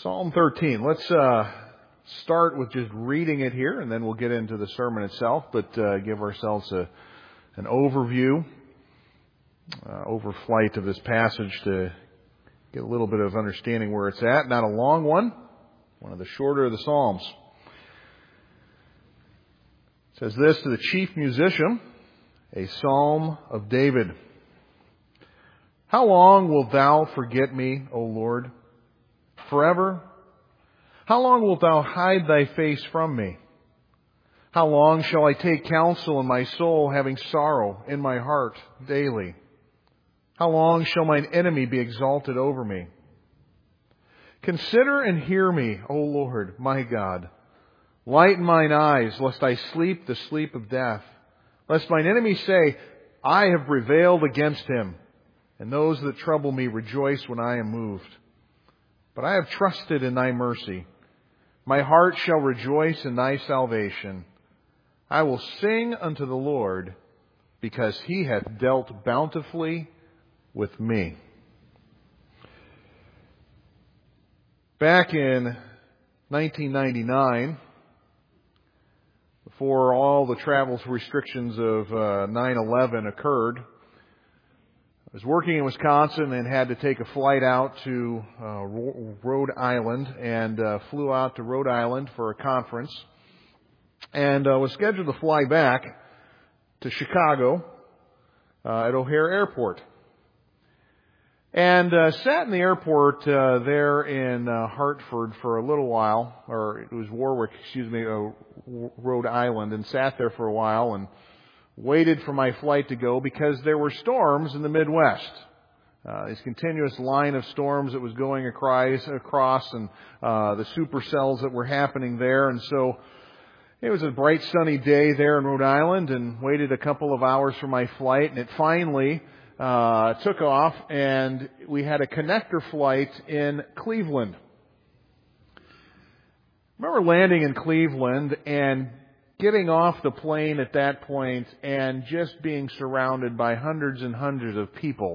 Psalm 13. Let's start with just reading it here, and then we'll get into the sermon itself, but give ourselves an overview, overflight of this passage to get a little bit of understanding where it's at. Not a long one of the shorter of the Psalms. It says this: to the chief musician, a psalm of David. How long wilt thou forget me, O Lord? Forever? How long wilt thou hide thy face from me? How long shall I take counsel in my soul, having sorrow in my heart daily? How long shall mine enemy be exalted over me? Consider and hear me, O Lord, my God. Lighten mine eyes, lest I sleep the sleep of death. Lest mine enemy say, I have prevailed against him. And those that trouble me rejoice when I am moved. But I have trusted in thy mercy. My heart shall rejoice in thy salvation. I will sing unto the Lord, because he hath dealt bountifully with me. Back in 1999, before all the travel restrictions of 9/11 occurred, I was working in Wisconsin and had to take a flight out to Rhode Island, and flew out to Rhode Island for a conference, and was scheduled to fly back to Chicago at O'Hare Airport. And sat in the airport there in Hartford for a little while, or it was Warwick, Rhode Island, and sat there for a while and waited for my flight to go because there were storms in the Midwest. This continuous line of storms that was going across and the supercells that were happening there. And so it was a bright sunny day there in Rhode Island, and waited a couple of hours for my flight, and it finally took off, and we had a connector flight in Cleveland. I remember landing in Cleveland and getting off the plane at that point and just being surrounded by hundreds and hundreds of people.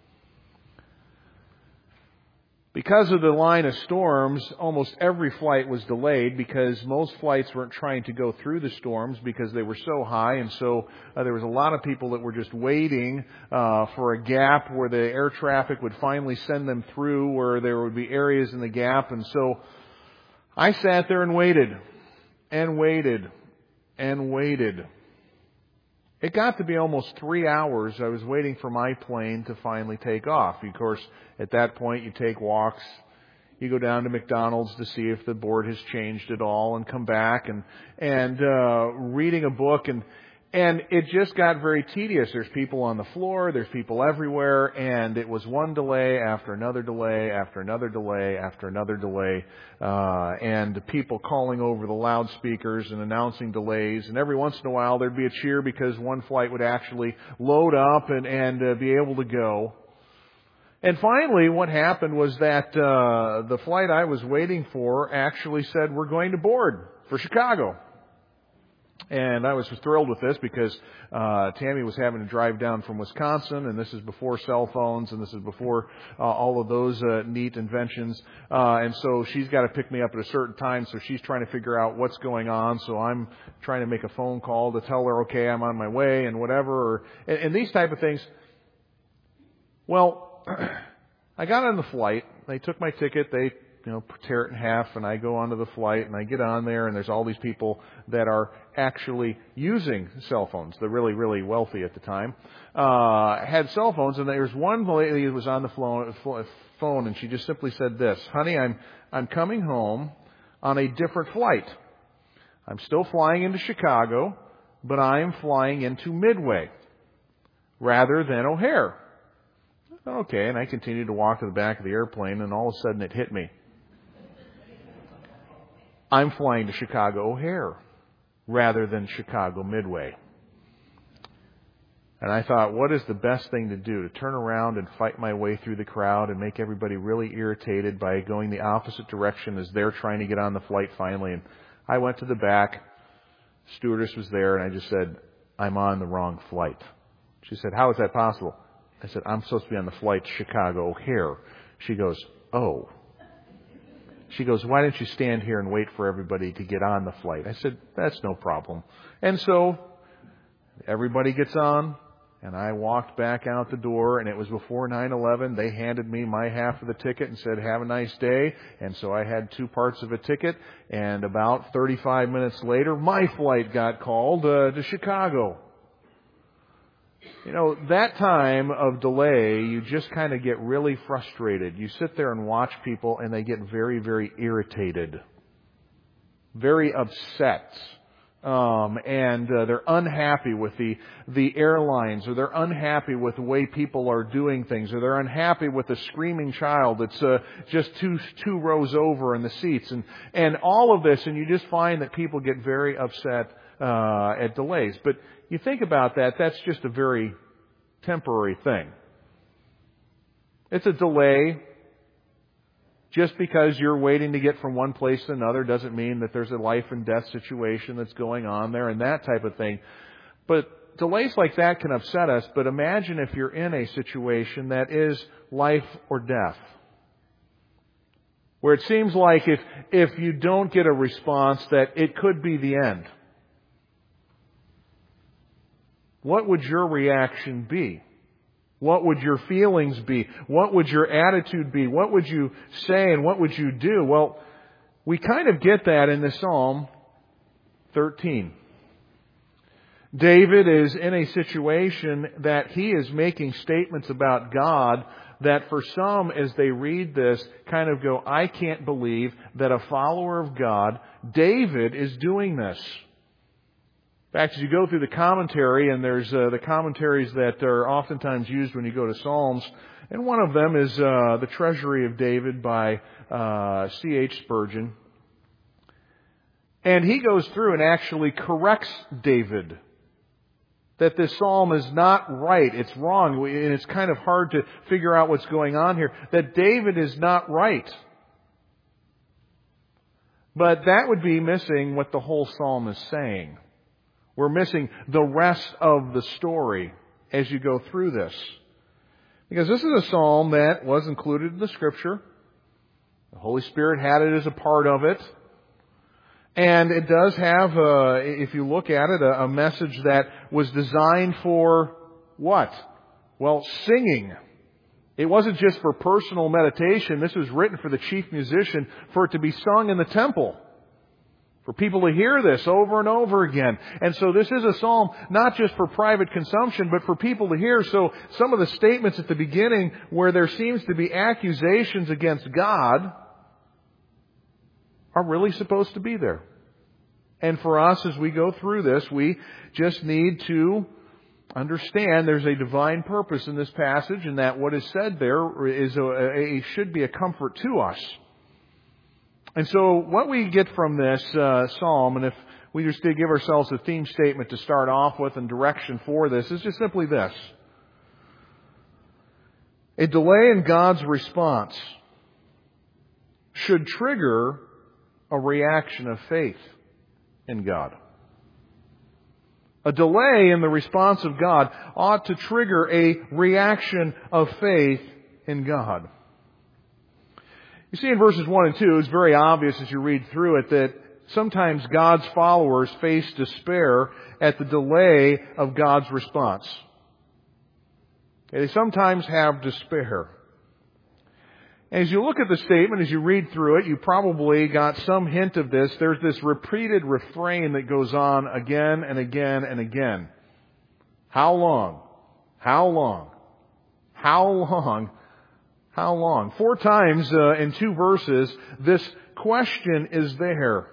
Because of the line of storms, almost every flight was delayed because most flights weren't trying to go through the storms because they were so high. And so there was a lot of people that were just waiting for a gap where the air traffic would finally send them through, where there would be areas in the gap. And so I sat there and waited and waited and waited. It got to be almost 3 hours. I was waiting for my plane to finally take off. Of course, at that point, you take walks. You go down to McDonald's to see if the board has changed at all, and come back and reading a book, and it just got very tedious. There's people on the floor, there's people everywhere, and it was one delay after another delay after another delay after another delay, and people calling over the loudspeakers and announcing delays. And every once in a while there'd be a cheer because one flight would actually load up and be able to go. And finally, what happened was that the flight I was waiting for actually said, we're going to board for Chicago. And I was thrilled with this because Tammy was having to drive down from Wisconsin, and this is before cell phones, and this is before all of those neat inventions. And so she's got to pick me up at a certain time, so she's trying to figure out what's going on. So I'm trying to make a phone call to tell her, okay, I'm on my way, and whatever, and these type of things. Well, I got on the flight. They took my ticket. They tear it in half, and I go onto the flight, and I get on there, and there's all these people that are actually using cell phones. They're really, really wealthy at the time. Had cell phones, and there's one lady who was on the phone, and she just simply said this: honey, I'm coming home on a different flight. I'm still flying into Chicago, but I'm flying into Midway rather than O'Hare. Okay, and I continued to walk to the back of the airplane, and all of a sudden it hit me. I'm flying to Chicago O'Hare rather than Chicago Midway. And I thought, what is the best thing to do? To turn around and fight my way through the crowd and make everybody really irritated by going the opposite direction as they're trying to get on the flight finally. And I went to the back. Stewardess was there, and I just said, I'm on the wrong flight. She said, how is that possible? I said, I'm supposed to be on the flight to Chicago O'Hare. She goes, oh. She goes, why don't you stand here and wait for everybody to get on the flight? I said, that's no problem. And so everybody gets on, and I walked back out the door, and it was before 9/11. They handed me my half of the ticket and said, have a nice day. And so I had 2 parts of a ticket, and about 35 minutes later, my flight got called to Chicago. You know, that time of delay, you just kind of get really frustrated. You sit there and watch people, and they get very, very irritated, very upset. And they're unhappy with the airlines, or they're unhappy with the way people are doing things, or they're unhappy with the screaming child that's just two rows over in the seats, and all of this, and you just find that people get very upset at delays. But you think about that, that's just a very temporary thing. It's a delay. Just because you're waiting to get from one place to another doesn't mean that there's a life and death situation that's going on there and that type of thing. But delays like that can upset us. But imagine if you're in a situation that is life or death, where it seems like if you don't get a response that it could be the end. What would your reaction be? What would your feelings be? What would your attitude be? What would you say and what would you do? Well, we kind of get that in this Psalm 13. David is in a situation that he is making statements about God that for some, as they read this, kind of go, I can't believe that a follower of God, David, is doing this. In fact, as you go through the commentary, and there's the commentaries that are oftentimes used when you go to Psalms, and one of them is The Treasury of David by C.H. Spurgeon. And he goes through and actually corrects David that this psalm is not right, it's wrong, and it's kind of hard to figure out what's going on here, that David is not right. But that would be missing what the whole psalm is saying. We're missing the rest of the story as you go through this. Because this is a psalm that was included in the Scripture. The Holy Spirit had it as a part of it. And it does have, if you look at it, a message that was designed for what? Well, singing. It wasn't just for personal meditation. This was written for the chief musician for it to be sung in the temple. For people to hear this over and over again. And so this is a psalm not just for private consumption, but for people to hear. So some of the statements at the beginning where there seems to be accusations against God are really supposed to be there. And for us, as we go through this, we just need to understand there's a divine purpose in this passage, and that what is said there is should be a comfort to us. And so what we get from this psalm, and if we just did give ourselves a theme statement to start off with and direction for this, is just simply this. A delay in God's response should trigger a reaction of faith in God. A delay in the response of God ought to trigger a reaction of faith in God. You see in verses 1 and 2, it's very obvious as you read through it that sometimes God's followers face despair at the delay of God's response. They sometimes have despair. As you look at the statement, as you read through it, you probably got some hint of this. There's this repeated refrain that goes on again and again and again. How long? How long? How long? How long? 4 times in 2 verses, this question is there.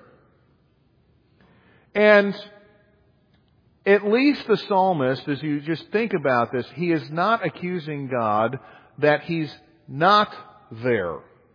And at least the psalmist, as you just think about this, he is not accusing God that He's not there.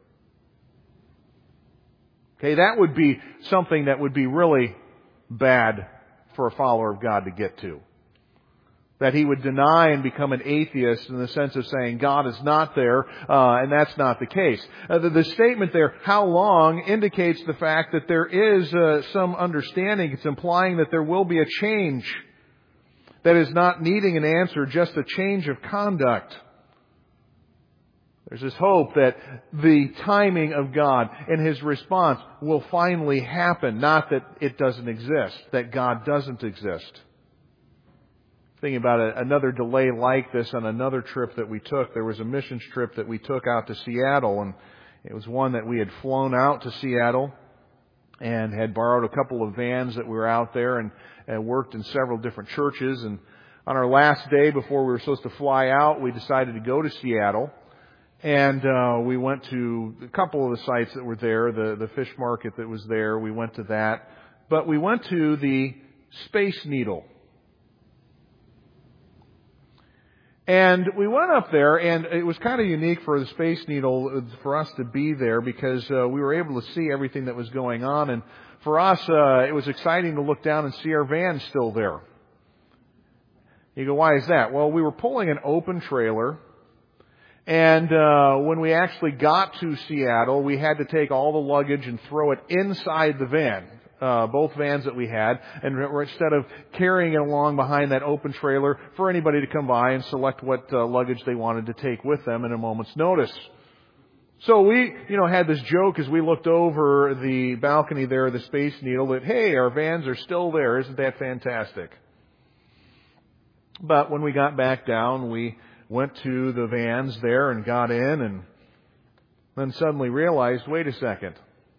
Okay, that would be something that would be really bad for a follower of God to get to. That he would deny and become an atheist in the sense of saying God is not there, and that's not the case. The statement there, how long, indicates the fact that there is some understanding. It's implying that there will be a change that is not needing an answer, just a change of conduct. There's this hope that the timing of God and His response will finally happen. Not that it doesn't exist, that God doesn't exist. Thinking about another delay like this on another trip that we took. There was a missions trip that we took out to Seattle, and it was one that we had flown out to Seattle and had borrowed a couple of vans that we were out there and worked in several different churches. And on our last day before we were supposed to fly out, we decided to go to Seattle. And we went to a couple of the sites that were there, the fish market that was there. We went to that. But we went to the Space Needle. And we went up there, and it was kind of unique for the Space Needle for us to be there because we were able to see everything that was going on. And for us, it was exciting to look down and see our van still there. You go, why is that? Well, we were pulling an open trailer. And when we actually got to Seattle, we had to take all the luggage and throw it inside the van, both vans that we had, and instead of carrying it along behind that open trailer for anybody to come by and select what luggage they wanted to take with them in a moment's notice. So we, had this joke as we looked over the balcony there of the Space Needle that, hey, our vans are still there. Isn't that fantastic? But when we got back down, we went to the vans there and got in, and then suddenly realized, wait a second.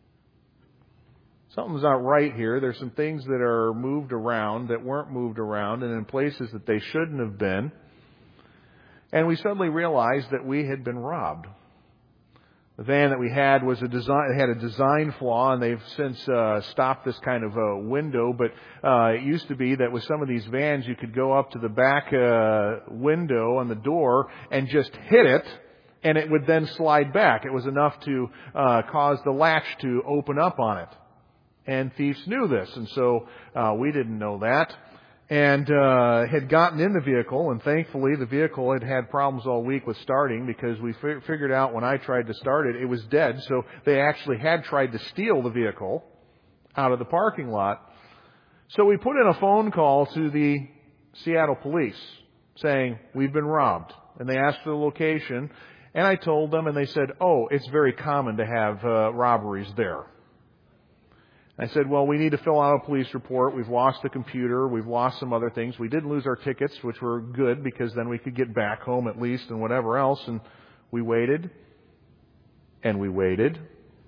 Something's not right here. There's some things that are moved around that weren't moved around and in places that they shouldn't have been. And we suddenly realized that we had been robbed. The van that we had had a design flaw, and they've since stopped this kind of window. But it used to be that with some of these vans, you could go up to the back window on the door and just hit it, and it would then slide back. It was enough to cause the latch to open up on it. And thieves knew this, and so we didn't know that. And had gotten in the vehicle, and thankfully the vehicle had had problems all week with starting because we figured out when I tried to start it, it was dead. So they actually had tried to steal the vehicle out of the parking lot. So we put in a phone call to the Seattle police saying, we've been robbed. And they asked for the location, and I told them, and they said, oh, it's very common to have robberies there. I said, well, we need to fill out a police report. We've lost the computer. We've lost some other things. We did lose our tickets, which were good because then we could get back home at least and whatever else. And we waited, and we waited,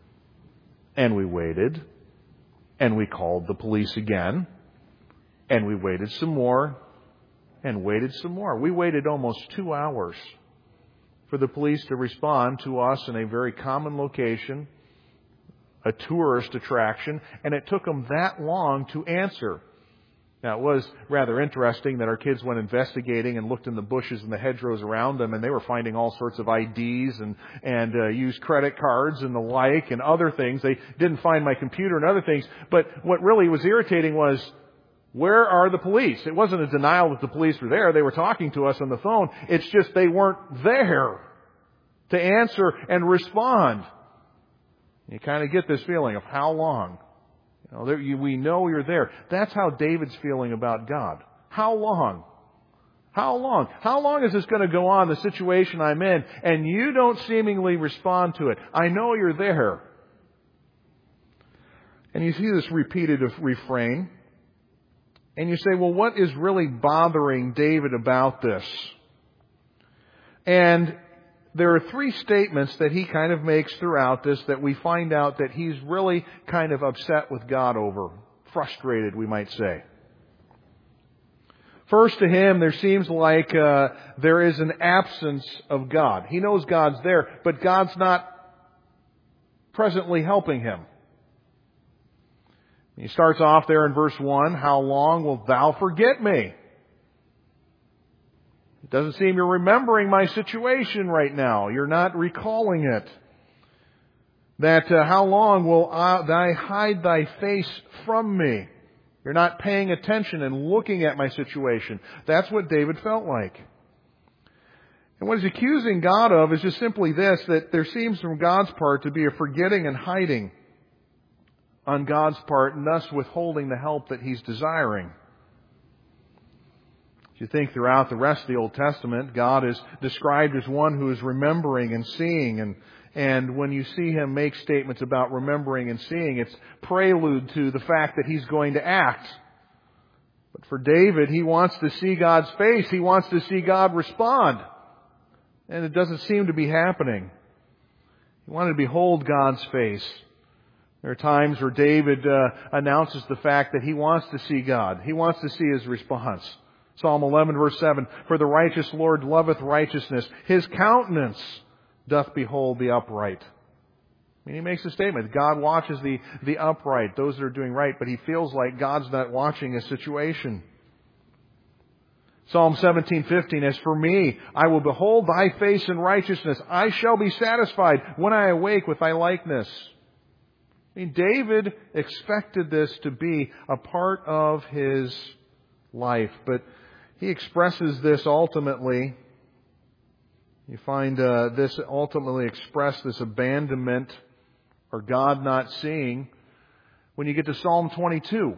and we waited, and we called the police again, and we waited some more, and waited some more. We waited almost 2 hours for the police to respond to us in a very common location, a tourist attraction, and it took them that long to answer. Now, it was rather interesting that our kids went investigating and looked in the bushes and the hedgerows around them, and they were finding all sorts of IDs and used credit cards and the like and other things. They didn't find my computer and other things. But what really was irritating was, where are the police? It wasn't a denial that the police were there. They were talking to us on the phone. It's just they weren't there to answer and respond. You kind of get this feeling of how long? We know you're there. That's how David's feeling about God. How long? How long? How long is this going to go on, the situation I'm in, and you don't seemingly respond to it? I know you're there. And you see this repeated refrain, and you say, well, what is really bothering David about this? And there are 3 statements that he kind of makes throughout this that we find out that he's really kind of upset with God over. Frustrated, we might say. First, to him, there seems like there is an absence of God. He knows God's there, but God's not presently helping him. He starts off there in verse 1, how long wilt thou forget me? It doesn't seem you're remembering my situation right now. You're not recalling it. That how long will thou hide thy face from me? You're not paying attention and looking at my situation. That's what David felt like. And what he's accusing God of is just simply this, that there seems from God's part to be a forgetting and hiding on God's part, and thus withholding the help that he's desiring. If you think throughout the rest of the Old Testament, God is described as one who is remembering and seeing. And when you see Him make statements about remembering and seeing, it's prelude to the fact that He's going to act. But for David, he wants to see God's face. He wants to see God respond. And it doesn't seem to be happening. He wanted to behold God's face. There are times where David announces the fact that he wants to see God. He wants to see His response. Psalm 11, verse 7, "For the righteous Lord loveth righteousness. His countenance doth behold the upright." I mean, he makes a statement. God watches the upright, those that are doing right, but he feels like God's not watching his situation. Psalm 17:15, "As for me, I will behold thy face in righteousness. I shall be satisfied when I awake with thy likeness." I mean, David expected this to be a part of his life, but he expresses this ultimately. You find this ultimately expressed, this abandonment or God not seeing, when you get to Psalm 22.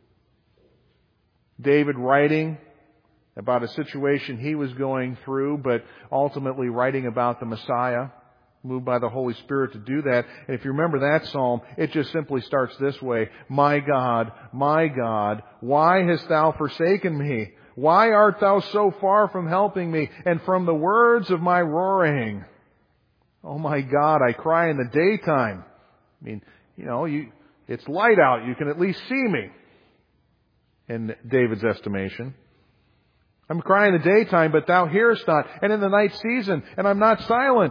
David writing about a situation he was going through, but ultimately writing about the Messiah, moved by the Holy Spirit to do that. And if you remember that psalm, it just simply starts this way: my God, why hast thou forsaken me? Why art thou so far from helping me and from the words of my roaring? Oh my God, I cry in the daytime. I mean, it's light out. You can at least see me, in David's estimation. I'm crying in the daytime, but thou hearest not, and in the night season, and I'm not silent.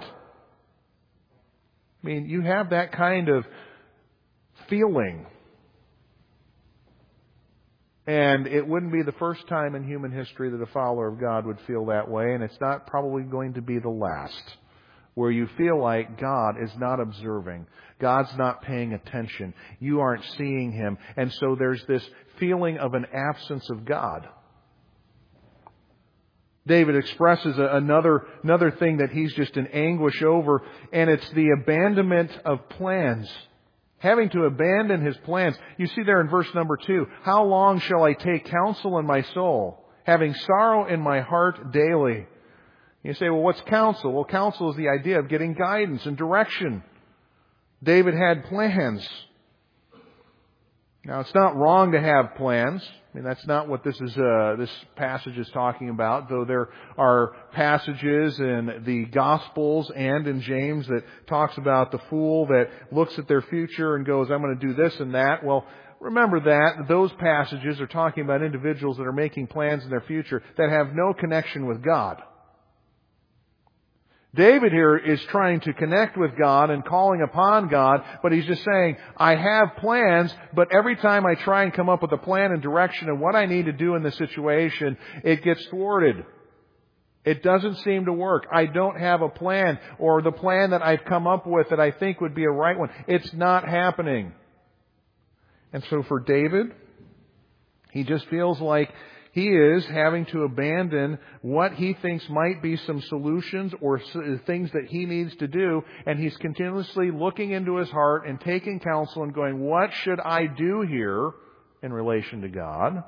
I mean, you have that kind of feeling. And it wouldn't be the first time in human history that a follower of God would feel that way, and it's not probably going to be the last, where you feel like God is not observing. God's not paying attention. You aren't seeing Him. And so there's this feeling of an absence of God. David expresses another thing that he's just in anguish over, and it's the abandonment of plans. Having to abandon his plans. You see there in verse number 2, "How long shall I take counsel in my soul, having sorrow in my heart daily?" You say, well, what's counsel? Well, counsel is the idea of getting guidance and direction. David had plans. Now, it's not wrong to have plans. I mean, that's not what this passage is talking about, though there are passages in the Gospels and in James that talks about the fool that looks at their future and goes, I'm going to do this and that. Well, remember that those passages are talking about individuals that are making plans in their future that have no connection with God. David here is trying to connect with God and calling upon God, but he's just saying, I have plans, but every time I try and come up with a plan and direction and what I need to do in this situation, it gets thwarted. It doesn't seem to work. I don't have a plan, or the plan that I've come up with that I think would be a right one. It's not happening. And so for David, he just feels like he is having to abandon what he thinks might be some solutions or things that he needs to do. And he's continuously looking into his heart and taking counsel and going, what should I do here in relation to God?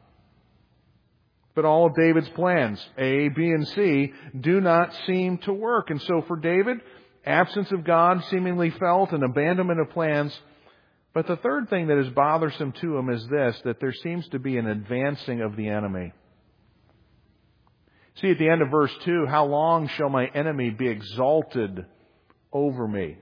But all of David's plans, A, B, and C, do not seem to work. And so for David, absence of God seemingly felt, and abandonment of plans. But the third thing that is bothersome to him is this, that there seems to be an advancing of the enemy. See at the end of verse 2, how long shall my enemy be exalted over me?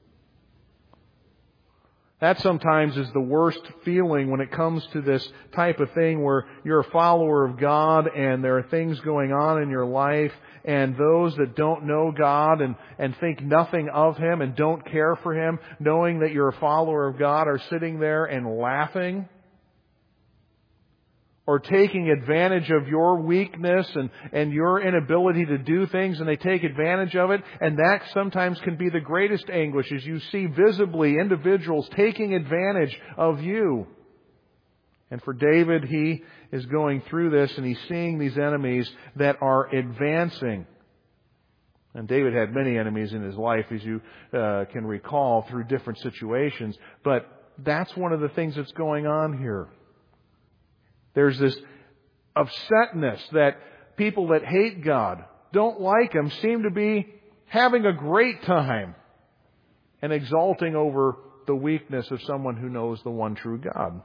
That sometimes is the worst feeling when it comes to this type of thing where you're a follower of God and there are things going on in your life, and those that don't know God and think nothing of Him and don't care for Him, knowing that you're a follower of God, are sitting there and laughing or taking advantage of your weakness and your inability to do things, and they take advantage of it. And that sometimes can be the greatest anguish, as you see visibly individuals taking advantage of you. And for David, he is going through this, and he's seeing these enemies that are advancing. And David had many enemies in his life, as you can recall, through different situations. But that's one of the things that's going on here. There's this upsetness that people that hate God, don't like Him, seem to be having a great time and exalting over the weakness of someone who knows the one true God.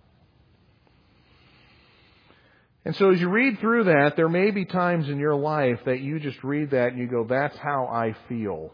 And so as you read through that, there may be times in your life that you just read that and you go, that's how I feel.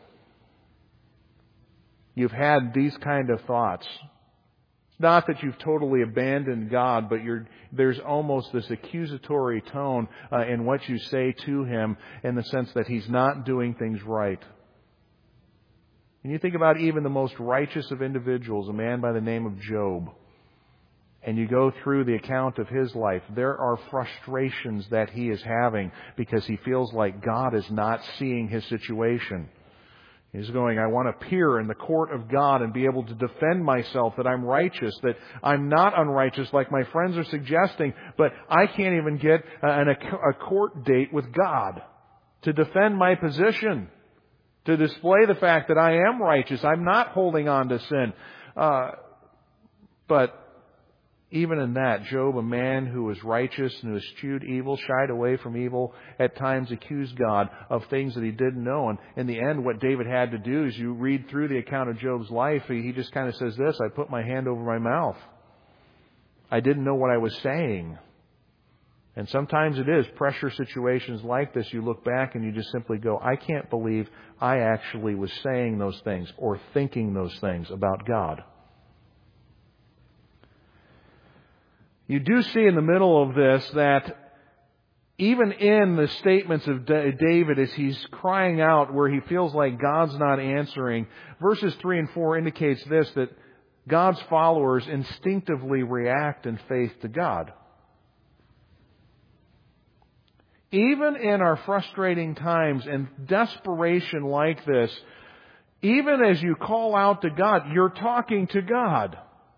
You've had these kind of thoughts. It's not that you've totally abandoned God, but there's almost this accusatory tone in what you say to Him, in the sense that He's not doing things right. And you think about even the most righteous of individuals, a man by the name of Job, and you go through the account of his life, there are frustrations that he is having because he feels like God is not seeing his situation. He's going, I want to appear in the court of God and be able to defend myself that I'm righteous, that I'm not unrighteous like my friends are suggesting, but I can't even get a court date with God to defend my position, to display the fact that I am righteous. I'm not holding on to sin. But even in that, Job, a man who was righteous and who eschewed evil, shied away from evil, at times accused God of things that he didn't know. And in the end, what David had to do, is you read through the account of Job's life, he just kind of says this, I put my hand over my mouth. I didn't know what I was saying. And sometimes it is pressure situations like this. You look back and you just simply go, I can't believe I actually was saying those things or thinking those things about God. You do see in the middle of this that even in the statements of David as he's crying out where he feels like God's not answering, verses 3 and 4 indicates this, that God's followers instinctively react in faith to God. Even in our frustrating times and desperation like this, even as you call out to God, you're talking to God.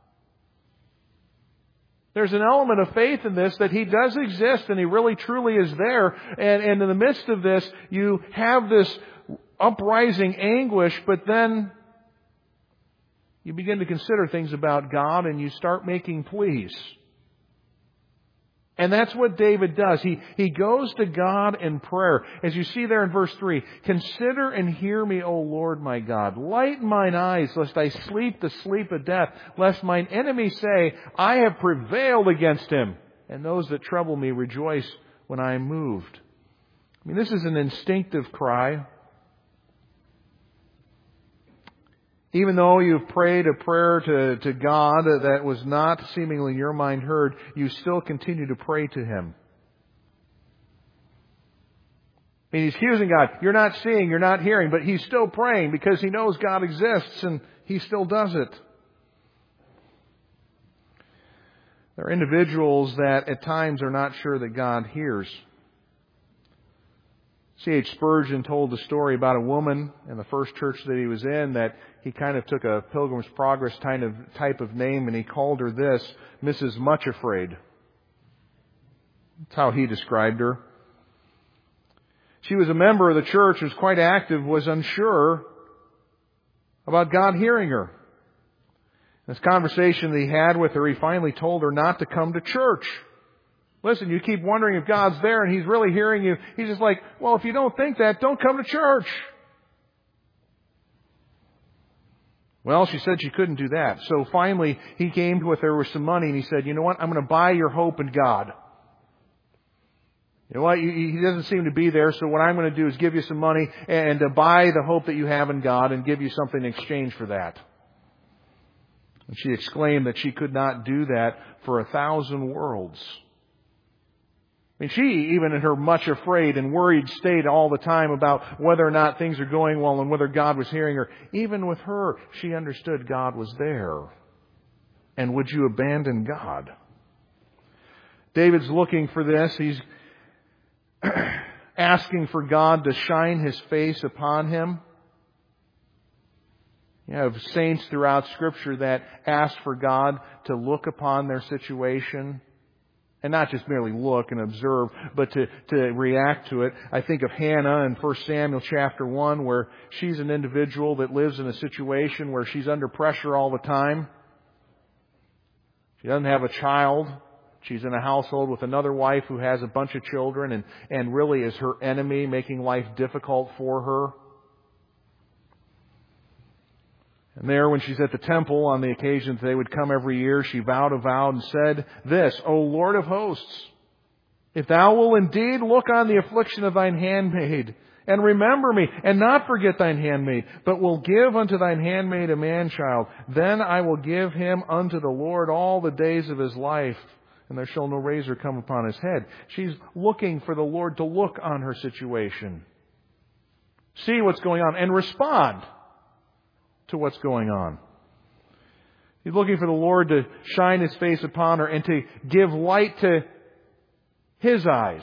There's an element of faith in this that He does exist and He really truly is there. And in the midst of this, you have this uprising anguish, but then you begin to consider things about God and you start making pleas. And that's what David does. He goes to God in prayer. As you see there in verse 3, consider and hear me, O Lord my God. Lighten mine eyes, lest I sleep the sleep of death, lest mine enemies say, I have prevailed against him. And those that trouble me rejoice when I am moved. I mean, this is an instinctive cry. Even though you've prayed a prayer to God that was not seemingly in your mind heard, you still continue to pray to Him. I mean, he's accusing God. You're not seeing, you're not hearing, but he's still praying because he knows God exists and he still does it. There are individuals that at times are not sure that God hears. C.H. Spurgeon told the story about a woman in the first church that he was in that he kind of took a Pilgrim's Progress type of name and he called her this, Mrs. Much Afraid. That's how he described her. She was a member of the church, was quite active, was unsure about God hearing her. This conversation that he had with her, he finally told her not to come to church. Listen, you keep wondering if God's there and He's really hearing you. He's just like, well, if you don't think that, don't come to church. Well, she said she couldn't do that. So finally, he came with her with some money and he said, you know what? I'm going to buy your hope in God. You know what? He doesn't seem to be there, so what I'm going to do is give you some money and to buy the hope that you have in God and give you something in exchange for that. And she exclaimed that she could not do that for 1,000 worlds. I mean, she, even in her much afraid and worried state all the time about whether or not things are going well and whether God was hearing her, even with her, she understood God was there. And would you abandon God? David's looking for this. He's asking for God to shine His face upon him. You have saints throughout Scripture that ask for God to look upon their situation. And not just merely look and observe, but to react to it. I think of Hannah in 1 Samuel chapter 1, where she's an individual that lives in a situation where she's under pressure all the time. She doesn't have a child. She's in a household with another wife who has a bunch of children and really is her enemy, making life difficult for her. And there, when she's at the temple on the occasions they would come every year, she vowed a vow and said this, O Lord of hosts, if thou wilt indeed look on the affliction of thine handmaid, and remember me, and not forget thine handmaid, but will give unto thine handmaid a man-child, then I will give him unto the Lord all the days of his life, and there shall no razor come upon his head. She's looking for the Lord to look on her situation, see what's going on, and respond to what's going on. He's looking for the Lord to shine His face upon her and to give light to His eyes.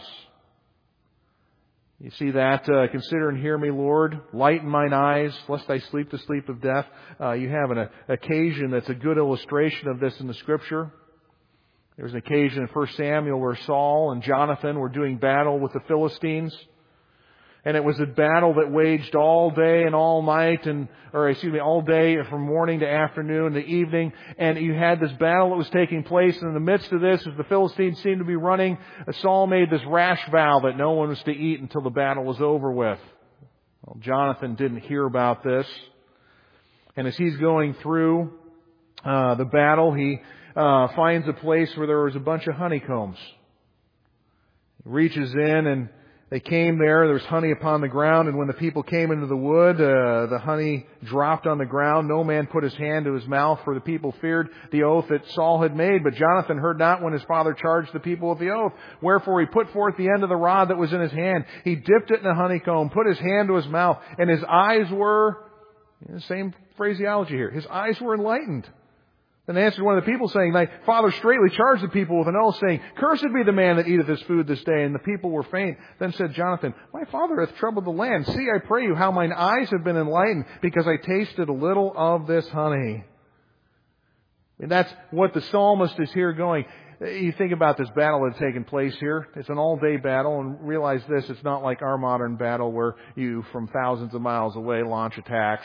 You see that? Consider and hear me, Lord. Lighten mine eyes, lest I sleep the sleep of death. You have an occasion that's a good illustration of this in the Scripture. There's an occasion in 1 Samuel where Saul and Jonathan were doing battle with the Philistines. And it was a battle that waged all day and all night, all day from morning to afternoon to evening. And you had this battle that was taking place. And in the midst of this, as the Philistines seemed to be running, Saul made this rash vow that no one was to eat until the battle was over with. Well, Jonathan didn't hear about this. And as he's going through the battle, he finds a place where there was a bunch of honeycombs. He reaches in and they came there was honey upon the ground, and when the people came into the wood, the honey dropped on the ground. No man put his hand to his mouth, for the people feared the oath that Saul had made. But Jonathan heard not when his father charged the people with the oath. Wherefore he put forth the end of the rod that was in his hand. He dipped it in a honeycomb, put his hand to his mouth, and his eyes were, same phraseology here, his eyes were enlightened. Then answered one of the people, saying, Thy father straightly charged the people with an oath, saying, Cursed be the man that eateth his food this day. And the people were faint. Then said Jonathan, My father hath troubled the land. See, I pray you, how mine eyes have been enlightened, because I tasted a little of this honey. And that's what the psalmist is here going. You think about this battle that's taken place here. It's an all-day battle, and realize this, it's not like our modern battle where you, from thousands of miles away, launch attacks.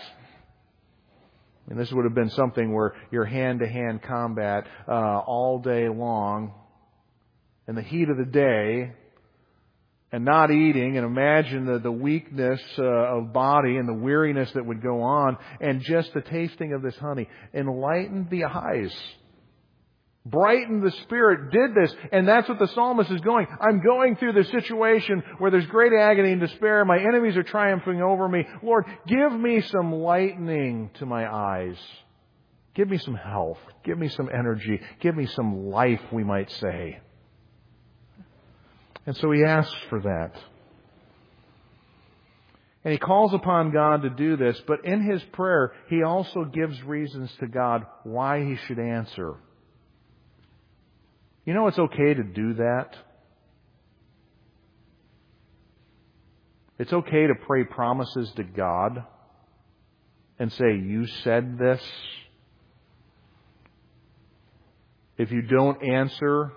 And this would have been something where you're hand-to-hand combat all day long in the heat of the day and not eating. And imagine the weakness of body and the weariness that would go on. And just the tasting of this honey enlightened the eyes, brightened the spirit, did this. And that's what the psalmist is going. I'm going through this situation where there's great agony and despair. My enemies are triumphing over me. Lord, give me some lightening to my eyes. Give me some health. Give me some energy. Give me some life, we might say. And so he asks for that. And he calls upon God to do this. But in his prayer, he also gives reasons to God why he should answer. You know it's okay to do that? It's okay to pray promises to God and say, You said this. If you don't answer,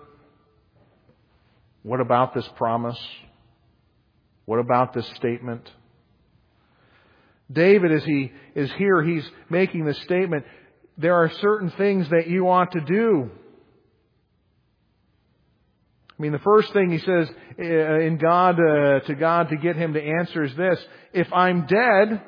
what about this promise? What about this statement? David, as he is here, he's making this statement. There are certain things that you ought to do. I mean, the first thing he says to God to get him to answer is this. If I'm dead,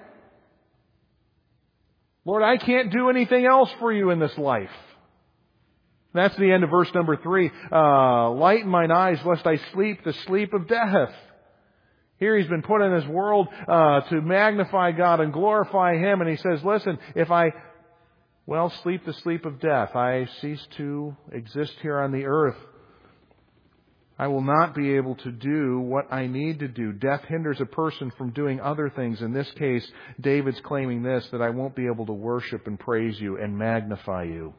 Lord, I can't do anything else for you in this life. That's the end of verse number 3. Lighten mine eyes, lest I sleep the sleep of death. Here he's been put in this world to magnify God and glorify Him. And he says, listen, if I sleep the sleep of death, I cease to exist here on the earth. I will not be able to do what I need to do. Death hinders a person from doing other things. In this case, David's claiming this, that I won't be able to worship and praise you and magnify you.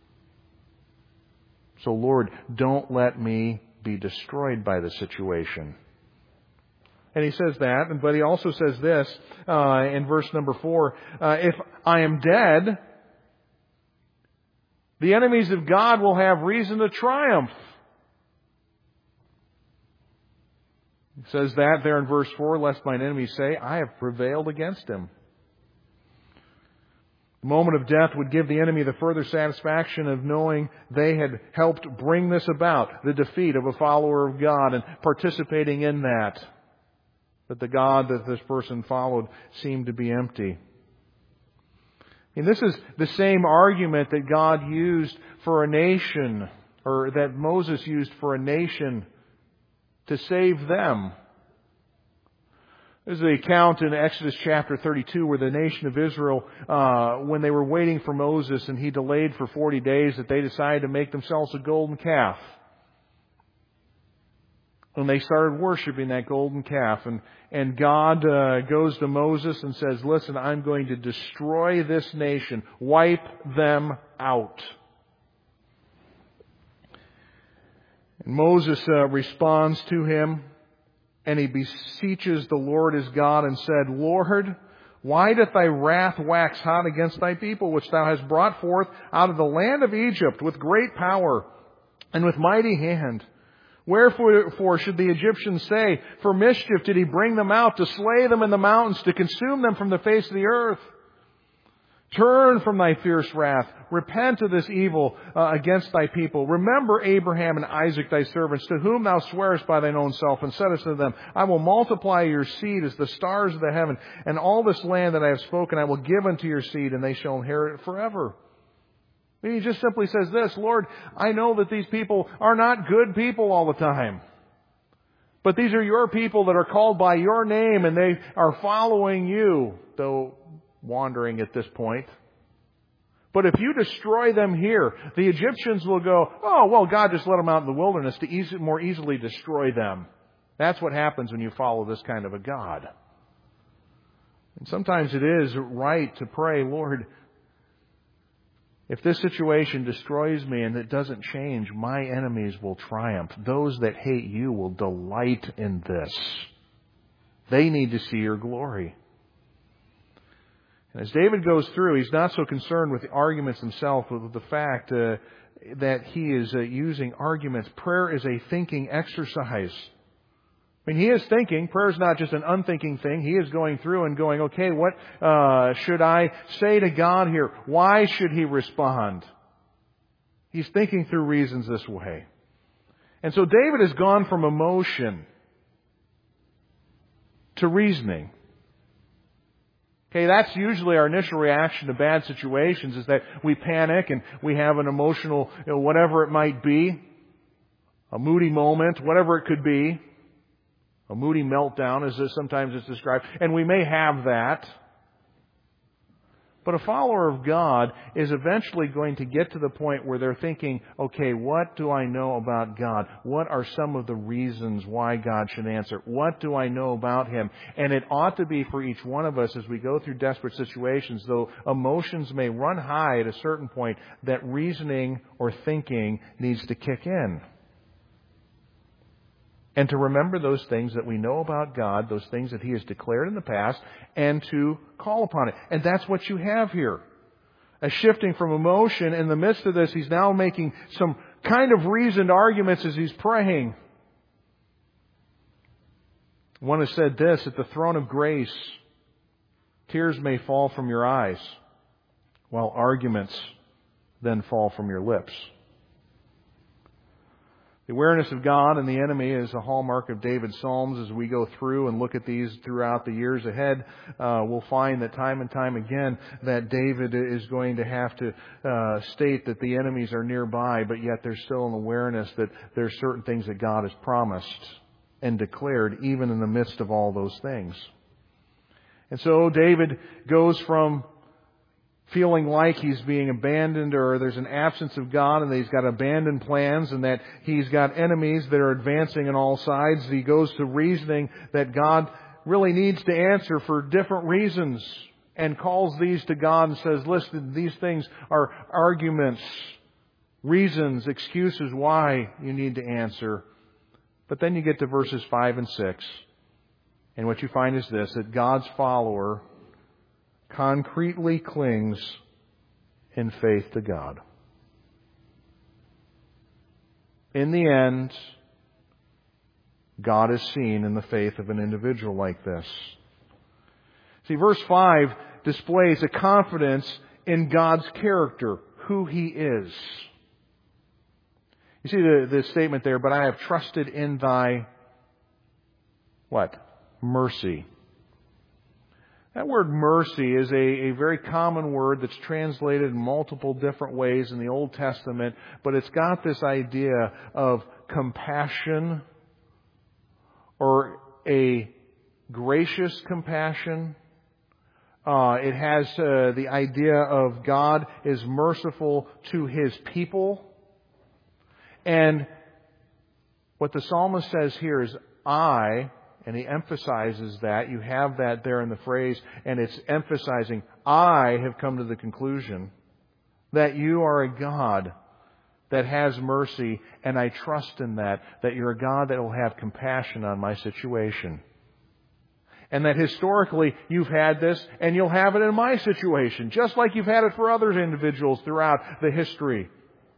So Lord, don't let me be destroyed by the situation. And he says that, but he also says this in verse number 4, if I am dead, the enemies of God will have reason to triumph. It says that there in verse 4, lest mine enemies say, I have prevailed against him. The moment of death would give the enemy the further satisfaction of knowing they had helped bring this about, the defeat of a follower of God, and participating in that. But the God that this person followed seemed to be empty. And this is the same argument that God used for a nation, or that Moses used for a nation to save them. There's the account in Exodus chapter 32 where the nation of Israel, when they were waiting for Moses and he delayed for 40 days, that they decided to make themselves a golden calf. And they started worshiping that golden calf. And God goes to Moses and says, listen, I'm going to destroy this nation. Wipe them out. And Moses responds to him. And he beseeches the Lord his God and said, Lord, why doth thy wrath wax hot against thy people, which thou hast brought forth out of the land of Egypt with great power and with mighty hand? Wherefore should the Egyptians say, for mischief did he bring them out, to slay them in the mountains, to consume them from the face of the earth? Turn from thy fierce wrath. Repent of this evil against thy people. Remember Abraham and Isaac thy servants, to whom thou swearest by thine own self, and saidst unto them, I will multiply your seed as the stars of the heaven, and all this land that I have spoken I will give unto your seed, and they shall inherit it forever. And he just simply says this, Lord, I know that these people are not good people all the time. But these are your people that are called by your name, and they are following you, though wandering at this point. But if you destroy them here, the Egyptians will go, oh, well, God just let them out in the wilderness to more easily destroy them. That's what happens when you follow this kind of a God. And sometimes it is right to pray, Lord, if this situation destroys me and it doesn't change, my enemies will triumph. Those that hate you will delight in this. They need to see your glory. And as David goes through, he's not so concerned with the arguments themselves, but with the fact that he is using arguments. Prayer is a thinking exercise. I mean, he is thinking. Prayer is not just an unthinking thing. He is going through and going, okay, what should I say to God here? Why should He respond? He's thinking through reasons this way. And so David has gone from emotion to reasoning. Okay, that's usually our initial reaction to bad situations, is that we panic and we have an emotional, whatever it might be, a moody moment, whatever it could be, a moody meltdown, as sometimes it's described, and we may have that. But a follower of God is eventually going to get to the point where they're thinking, okay, what do I know about God? What are some of the reasons why God should answer? What do I know about Him? And it ought to be for each one of us as we go through desperate situations, though emotions may run high at a certain point, that reasoning or thinking needs to kick in. And to remember those things that we know about God, those things that He has declared in the past, and to call upon it. And that's what you have here. A shifting from emotion. In the midst of this, he's now making some kind of reasoned arguments as he's praying. One has said this, at the throne of grace, tears may fall from your eyes, while arguments then fall from your lips. The awareness of God and the enemy is a hallmark of David's Psalms. As we go through and look at these throughout the years ahead, we'll find that time and time again that David is going to have to state that the enemies are nearby, but yet there's still an awareness that there's certain things that God has promised and declared even in the midst of all those things. And so David goes from feeling like he's being abandoned, or there's an absence of God, and that he's got abandoned plans, and that he's got enemies that are advancing on all sides. He goes to reasoning that God really needs to answer for different reasons, and calls these to God and says, listen, these things are arguments, reasons, excuses why you need to answer. But then you get to verses 5 and 6, and what you find is this, that God's follower concretely clings in faith to God. In the end, God is seen in the faith of an individual like this. See, verse 5 displays a confidence in God's character, who He is. You see the statement there, but I have trusted in Thy, what? Mercy. That word mercy is a very common word that's translated in multiple different ways in the Old Testament, but it's got this idea of compassion or a gracious compassion. It has the idea of God is merciful to His people. And what the psalmist says here is, and he emphasizes that. You have that there in the phrase, and it's emphasizing, I have come to the conclusion that you are a God that has mercy, and I trust in that you're a God that will have compassion on my situation. And that historically you've had this, and you'll have it in my situation, just like you've had it for other individuals throughout the history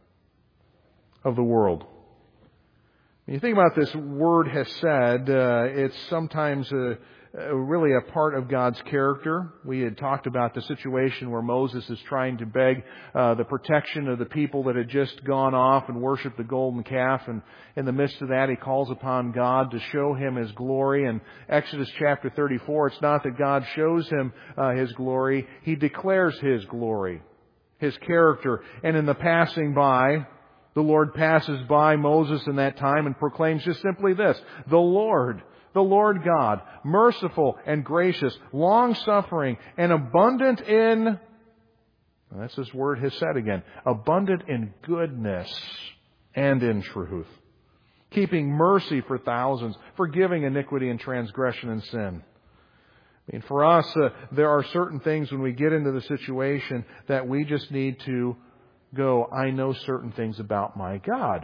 of the world. When you think about this word hesed, it's sometimes really a part of God's character. We had talked about the situation where Moses is trying to beg the protection of the people that had just gone off and worshipped the golden calf. And in the midst of that, he calls upon God to show him His glory. In Exodus chapter 34, it's not that God shows him His glory. He declares His glory, His character. And in the passing by, the Lord passes by Moses in that time and proclaims just simply this: the Lord God, merciful and gracious, long-suffering, and abundant in, and that's this word hesed again, abundant in goodness and in truth, keeping mercy for thousands, forgiving iniquity and transgression and sin. I mean, for us, there are certain things when we get into the situation that we just need to go, I know certain things about my God.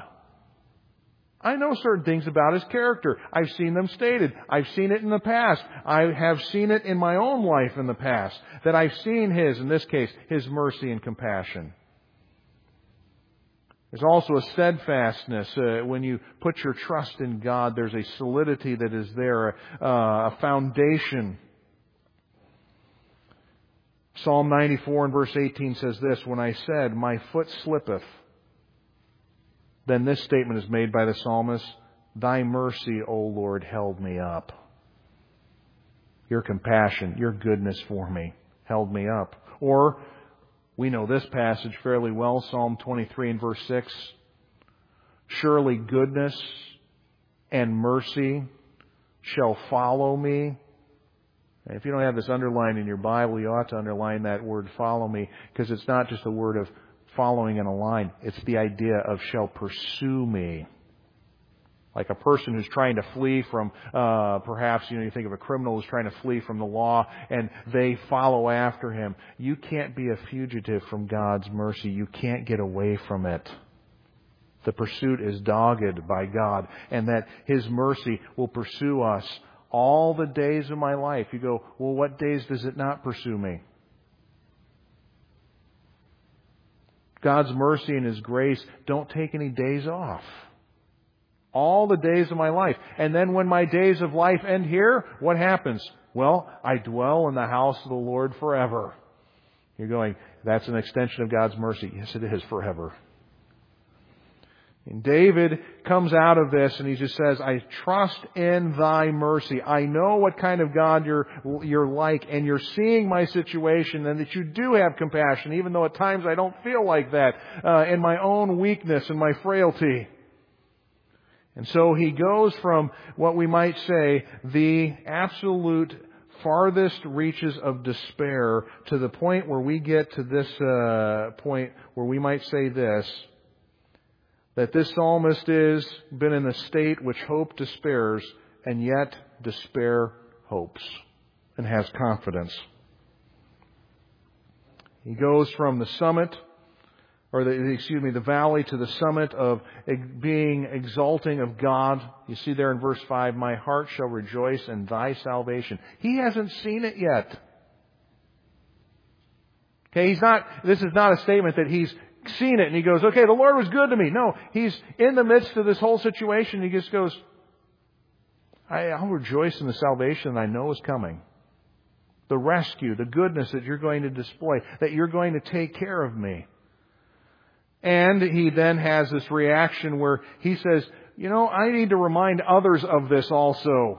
I know certain things about His character. I've seen them stated. I've seen it in the past. I have seen it in my own life in the past. That I've seen His, in this case, His mercy and compassion. There's also a steadfastness. When you put your trust in God, there's a solidity that is there, a foundation. Psalm 94 and verse 18 says this: when I said, my foot slippeth, then this statement is made by the psalmist: Thy mercy, O Lord, held me up. Your compassion, your goodness for me held me up. Or, we know this passage fairly well, Psalm 23 and verse 6. Surely goodness and mercy shall follow me. And if you don't have this underlined in your Bible, you ought to underline that word follow me, because it's not just a word of following in a line. It's the idea of shall pursue me. Like a person who's trying to flee from, perhaps, you think of a criminal who's trying to flee from the law and they follow after him. You can't be a fugitive from God's mercy. You can't get away from it. The pursuit is dogged by God, and that His mercy will pursue us all the days of my life. You go, well, what days does it not pursue me? God's mercy and His grace don't take any days off. All the days of my life. And then when my days of life end here, what happens? Well, I dwell in the house of the Lord forever. You're going, that's an extension of God's mercy. Yes, it is, forever. And David comes out of this and he just says, I trust in Thy mercy. I know what kind of God you're like, and you're seeing my situation, and that you do have compassion, even though at times I don't feel like that, in my own weakness and my frailty. And so he goes from what we might say the absolute farthest reaches of despair to the point where we get to this point where we might say this, that this psalmist is been in a state which hope despairs, and yet despair hopes and has confidence. He goes from the summit, the valley, to the summit of being exalting of God. You see there in verse 5, my heart shall rejoice in Thy salvation. He hasn't seen it yet. Okay, this is not a statement that he's seen it and he goes, okay, the Lord was good to me. No, he's in the midst of this whole situation. He just goes, I'll rejoice in the salvation I know is coming. the rescue, the goodness that you're going to display, that you're going to take care of me. And he then has this reaction where he says, I need to remind others of this also.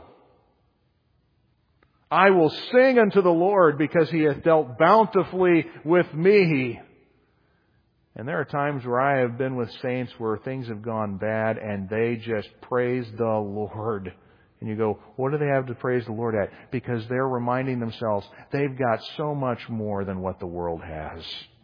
I will sing unto the Lord because He hath dealt bountifully with me. And there are times where I have been with saints where things have gone bad and they just praise the Lord. And you go, what do they have to praise the Lord at? Because they're reminding themselves they've got so much more than what the world has.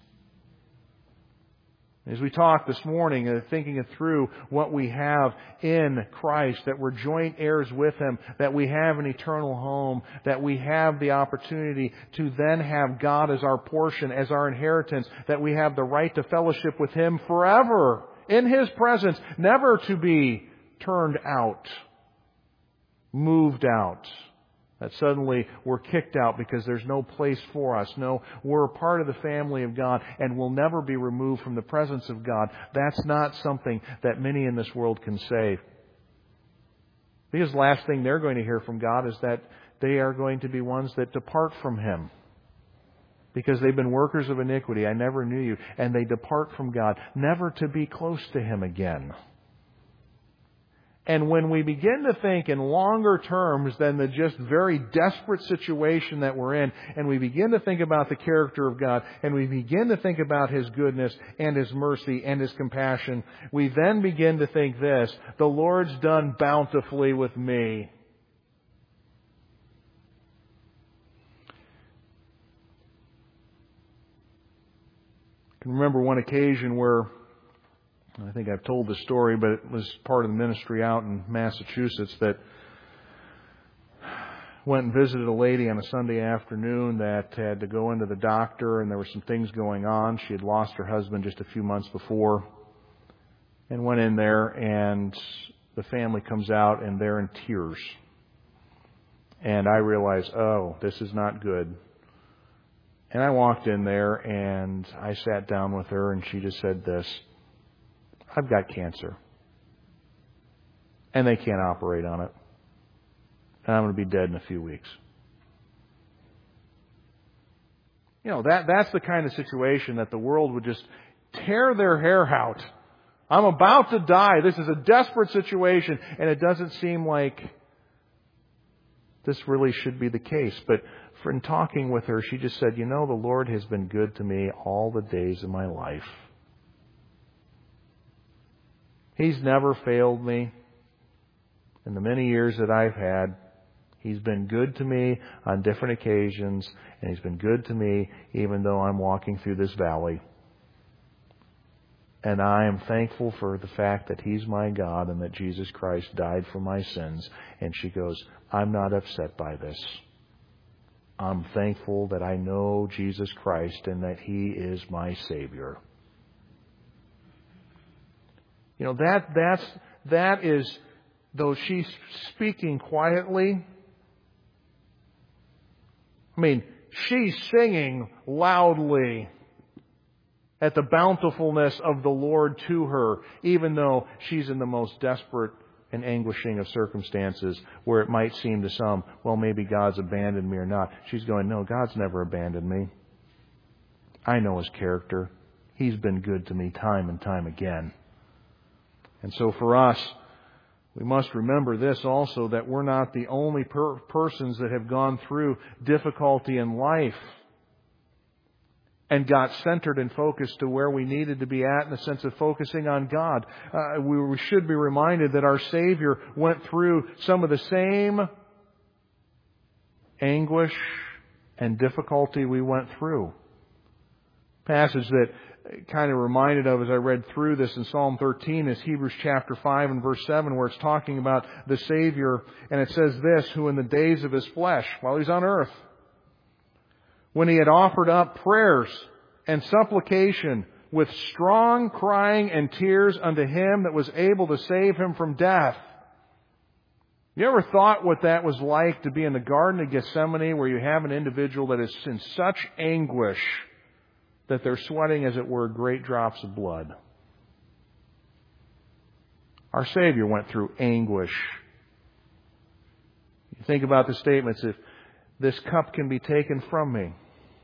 As we talked this morning, thinking it through what we have in Christ, that we're joint heirs with Him, that we have an eternal home, that we have the opportunity to then have God as our portion, as our inheritance, that we have the right to fellowship with Him forever, in His presence, never to be turned out, moved out. That suddenly we're kicked out because there's no place for us. No, we're a part of the family of God and will never be removed from the presence of God. That's not something that many in this world can say. Because the last thing they're going to hear from God is that they are going to be ones that depart from Him. Because they've been workers of iniquity. I never knew you. And they depart from God, never to be close to Him again. And when we begin to think in longer terms than the just very desperate situation that we're in, and we begin to think about the character of God, and we begin to think about His goodness and His mercy and His compassion, we then begin to think this: the Lord's done bountifully with me. I can remember one occasion where, I think I've told the story, but it was part of the ministry out in Massachusetts, that went and visited a lady on a Sunday afternoon that had to go into the doctor, and there were some things going on. She had lost her husband just a few months before, and went in there, and the family comes out and they're in tears. And I realized, oh, this is not good. And I walked in there and I sat down with her, and she just said this: I've got cancer. And they can't operate on it. And I'm going to be dead in a few weeks. That's the kind of situation that the world would just tear their hair out. I'm about to die. This is a desperate situation. And it doesn't seem like this really should be the case. But in talking with her, she just said, the Lord has been good to me all the days of my life. He's never failed me in the many years that I've had. He's been good to me on different occasions, and He's been good to me even though I'm walking through this valley. And I am thankful for the fact that He's my God and that Jesus Christ died for my sins. And she goes, I'm not upset by this. I'm thankful that I know Jesus Christ and that He is my Savior. That is, though she's speaking quietly, she's singing loudly at the bountifulness of the Lord to her, even though she's in the most desperate and anguishing of circumstances where it might seem to some, well, maybe God's abandoned me or not. She's going, no, God's never abandoned me. I know His character. He's been good to me time and time again. And so for us, we must remember this also, that we're not the only persons that have gone through difficulty in life and got centered and focused to where we needed to be at in the sense of focusing on God. We should be reminded that our Savior went through some of the same anguish and difficulty we went through. Passage that kind of reminded of as I read through this in Psalm 13 is Hebrews chapter 5 and verse 7, where it's talking about the Savior, and it says this: who in the days of His flesh, while He's on earth, when He had offered up prayers and supplication with strong crying and tears unto Him that was able to save Him from death. You ever thought what that was like to be in the Garden of Gethsemane, where you have an individual that is in such anguish that they're sweating, as it were, great drops of blood? Our Savior went through anguish. You think about the statements, if this cup can be taken from me.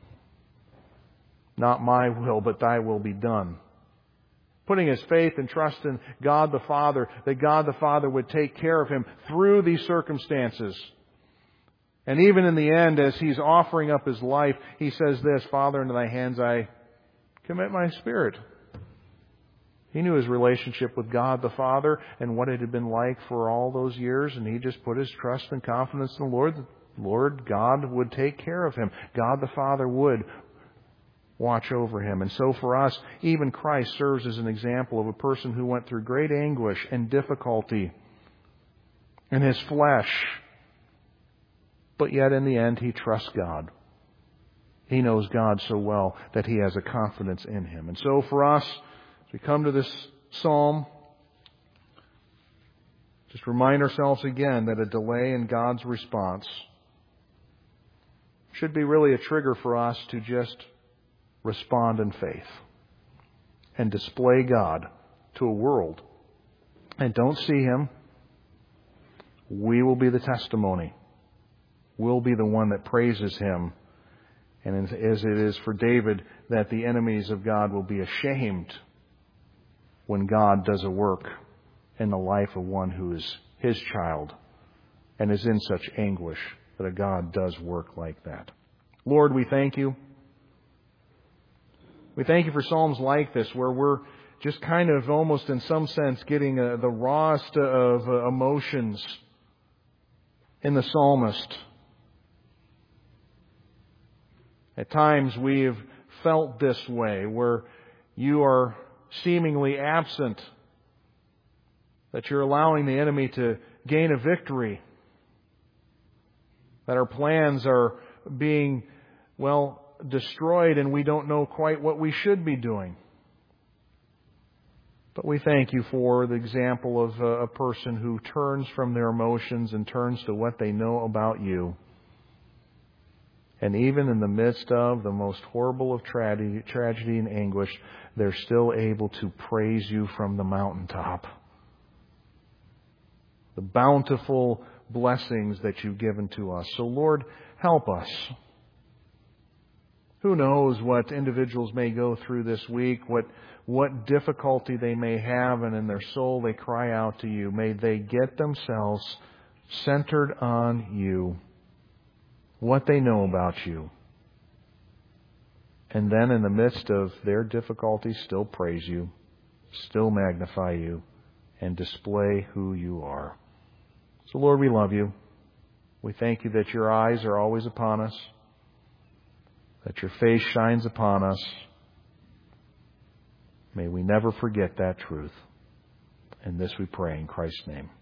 Not my will, but thy will be done. Putting his faith and trust in God the Father, that God the Father would take care of him through these circumstances. And even in the end, as he's offering up his life, he says this, Father, into thy hands I commit my spirit. He knew his relationship with God the Father and what it had been like for all those years, and he just put his trust and confidence in the Lord. Lord, God would take care of him. God the Father would watch over him. And so for us, even Christ serves as an example of a person who went through great anguish and difficulty in his flesh. But yet in the end, he trusts God. He knows God so well that he has a confidence in him. And so for us, as we come to this psalm, just remind ourselves again that a delay in God's response should be really a trigger for us to just respond in faith and display God to a world and don't see Him. We will be the testimony. We'll be the one that praises Him. And as it is for David, that the enemies of God will be ashamed when God does a work in the life of one who is His child and is in such anguish that a God does work like that. Lord, we thank You. We thank You for Psalms like this where we're just kind of almost in some sense getting the rawest of emotions in the psalmist. At times we have felt this way where You are seemingly absent, that You're allowing the enemy to gain a victory, that our plans are being, destroyed and we don't know quite what we should be doing. But we thank You for the example of a person who turns from their emotions and turns to what they know about You. And even in the midst of the most horrible of tragedy and anguish, they're still able to praise You from the mountaintop. The bountiful blessings that You've given to us. So Lord, help us. Who knows what individuals may go through this week, what difficulty they may have, and in their soul they cry out to You. May they get themselves centered on You, what they know about You. And then in the midst of their difficulty, still praise You, still magnify You, and display who You are. So Lord, we love You. We thank You that Your eyes are always upon us, that Your face shines upon us. May we never forget that truth. And this we pray in Christ's name.